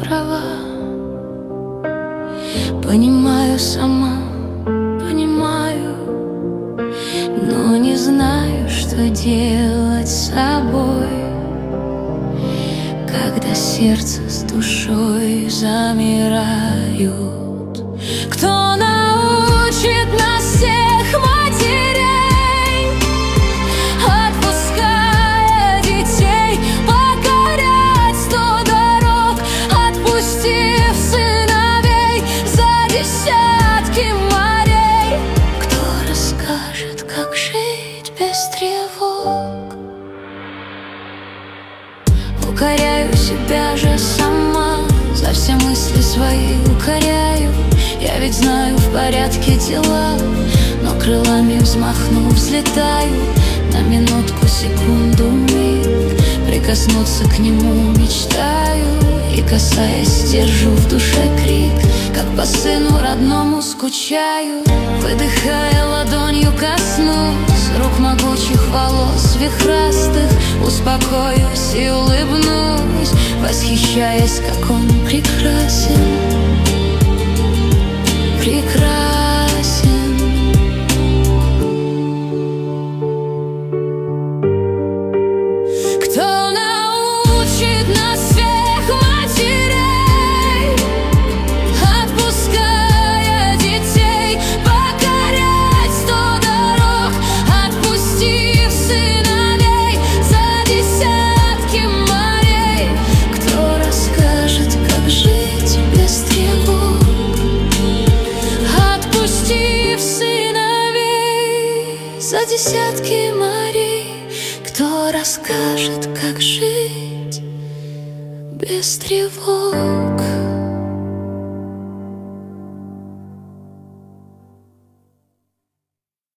права. Понимаю сама, понимаю, но не знаю, что делать с собой, когда сердце с душой замирают. Кто научит нас всех матерей, отпуская детей, покорять 100 дорог, отпустив сыновей за десятки морей? Кто расскажет, как жить без тревог? Укоряю себя же сама, за все мысли свои укоряю. Я ведь знаю, в порядке дела, но крылами взмахнув, взлетаю на минутку, секунду, миг. Прикоснуться к нему мечтаю, и, касаясь, держу в душе крик, как по сыну родному скучаю. Выдыхая, ладонью коснусь рук могучих, волос вихрастых, успокоюсь и улыбнусь, восхищаясь, как он прекрасен, прекрасен. Кто научит нас всех матерей, отпуская детей, покорять 100 дорог, отпустив сыновей за десятки морей? Кто расскажет, как жить без тревог, отпустив сыновей за десятки морей? Кто расскажет, как жить без тревог?